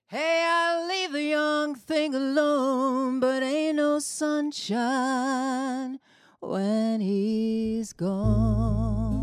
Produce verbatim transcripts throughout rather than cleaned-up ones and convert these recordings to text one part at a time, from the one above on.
Hey, I leave the young thing alone, but ain't no sunshine when he's gone.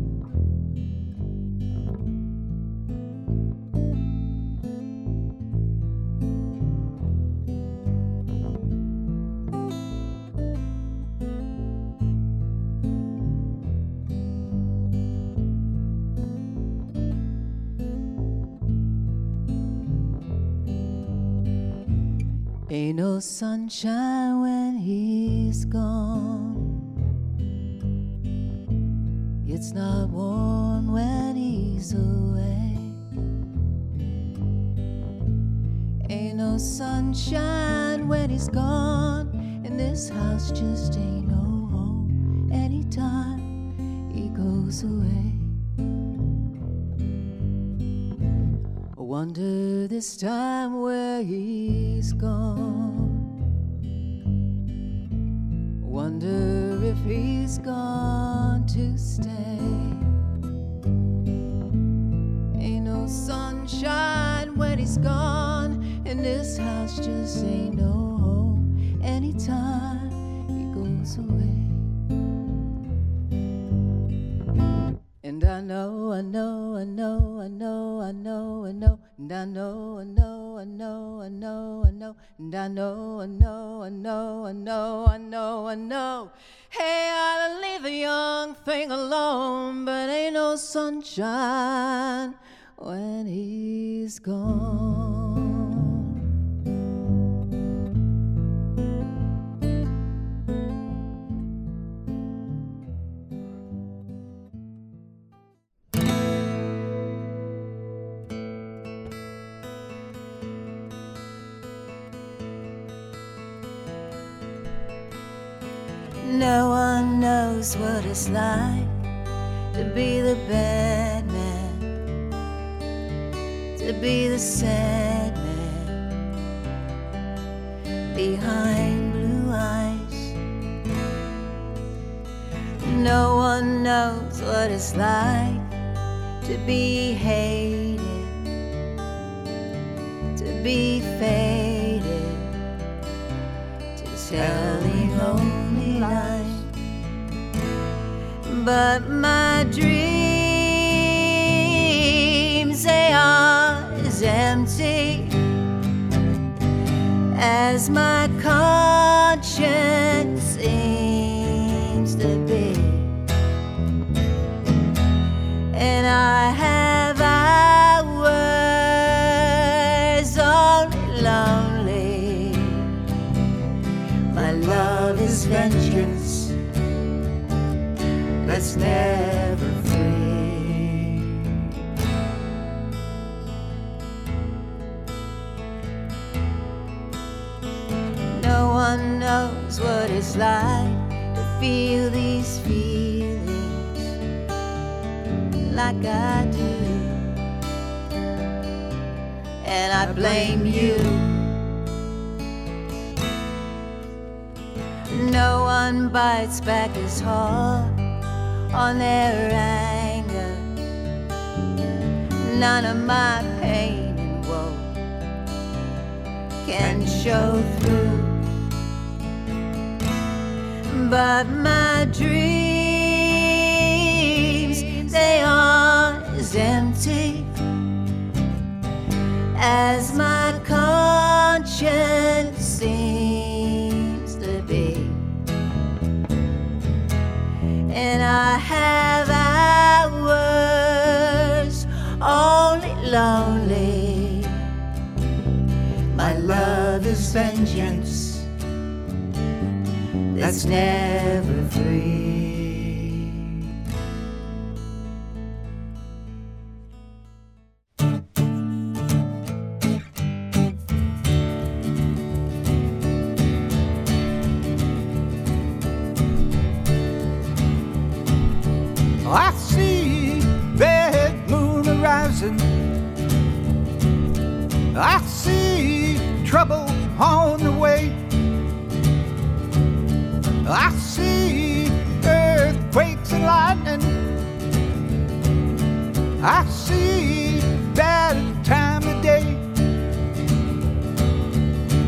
Ain't no sunshine when he's gone. It's not warm when he's away. Ain't no sunshine when he's gone, and this house just ain't no home anytime he goes away. I wonder this time where he's gone. Wonder if he's gone to stay. Ain't no sunshine when he's gone, and this house just ain't no home anytime he goes away. And I know, I know, I know, I know, I know, I know, and I know, I know, I know, I know, I know, and I know, I know, I know, I know, I know, I know. Hey, I leave the young thing alone, but ain't no sunshine when he's gone. No one knows what it's like to be the bad man, to be the sad man behind blue eyes. No one knows what it's like to be hated, to be faded, to tell the only lie. But my dreams, they are as empty as my conscience seems to be. And I have hours only lonely. My love is vengeance that's never free. No one knows what it's like to feel these feelings like I do, and I blame you. No one bites back as hard on their anger. None of my pain and woe can show through. But my dreams, they are as empty as my conscience seems to be. And I have hours only lonely. My love is vengeance that's never free. I see red moon arising. I see trouble on the way. I see earthquakes and lightning. I see bad time of day.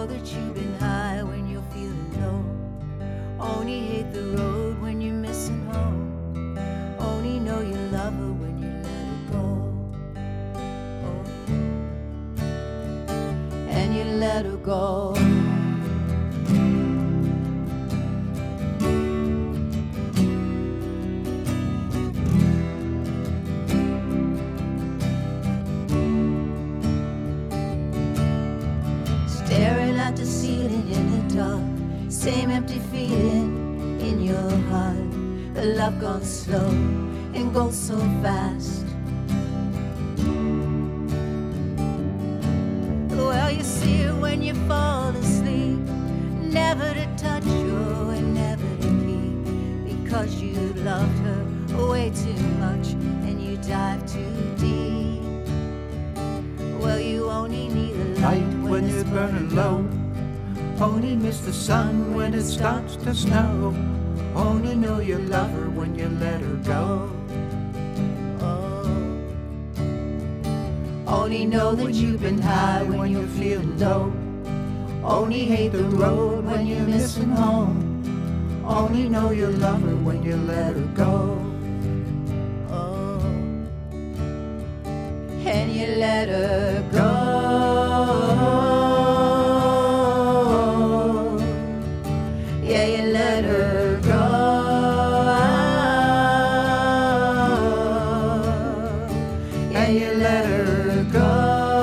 know that you've been high when you're feeling low. Only hate the road when you're missing home. Only know you love her when you let her go. Oh. And you let her go. Staring at the ceiling in the dark, same empty feeling in your heart. The love gone slow and goes so fast. Well, you see it when you fall asleep, never to touch her and never to keep, because you loved her way too much and you dive too deep. Well, you only need a light when, when it's you're burning low. Only miss the sun when it starts to snow. Only know you love her when you let her go. Oh. Only know that you've been high when you're feeling low. Only hate the road when you're missing home. Only know you love her when you let her go. Oh. And you let her go. Yeah, you let her go. Yeah, you let her go.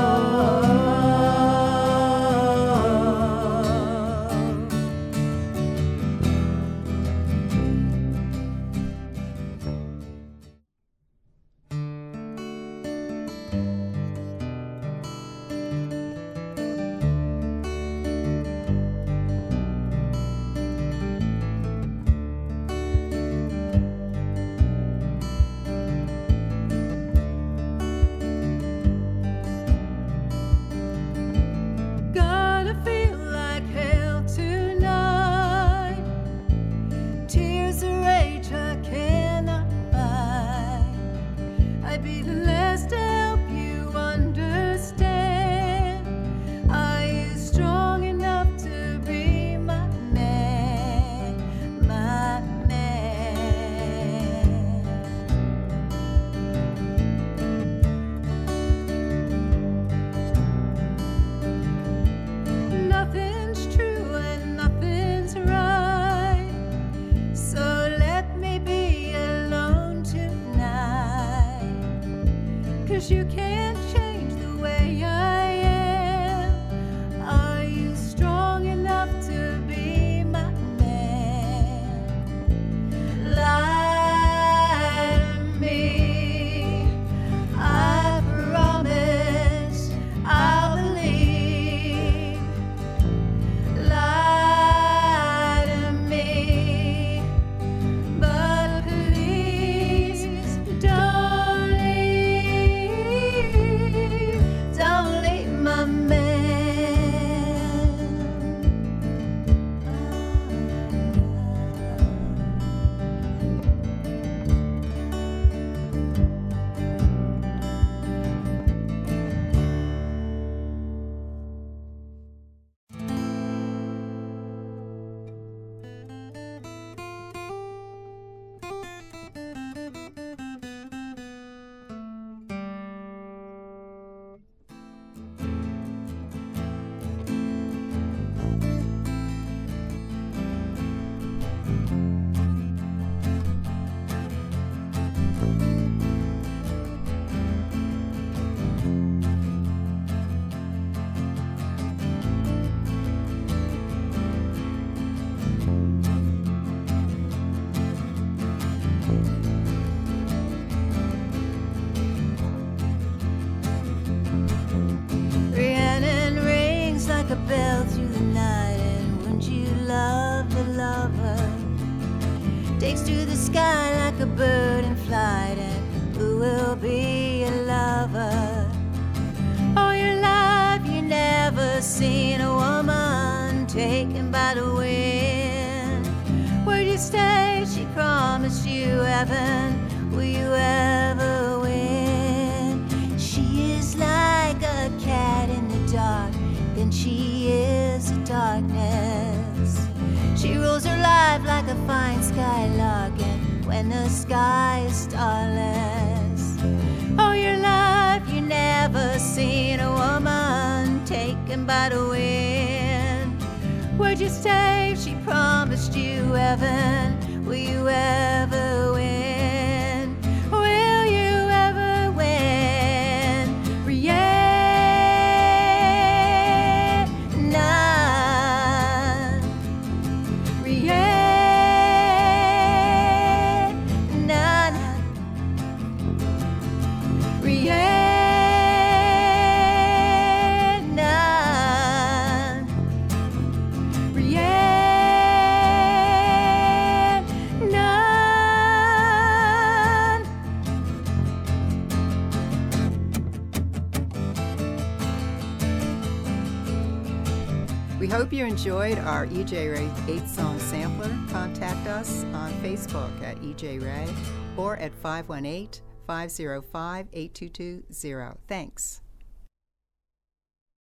Gotta feel like hell tonight. Tears of rage I cannot fight. I'd be the last to help you understand. Are you strong enough to be my man, my man? Nothing's true and nothing's right, so let me be alone tonight. 'Cause you can't change the way I am. Are you strong enough to be my man? Lie to me, I promise I'll believe. Lie to me, but please don't leave, don't leave my man. Rhiannon rings like a bell through the night, and wouldn't you love the lover? Takes to the sky like a bird in flight, and who will be a lover? All your life you never seen a woman taken by the wind. Where'd you stay? She promised you heaven. Will you ever win? She is like a cat in the dark, then she is a a fine skylark and when the sky is starless. All your life you never seen a woman taken by the wind. Would you stay if she promised you heaven? Will you ever win? Will you ever win? Rhiannon, Rhiannon, Rhiannon. We hope you enjoyed our E J Ray eight-song sampler. Contact us on Facebook at E J Ray or at five one eight, five zero five, eight two two zero. Thanks.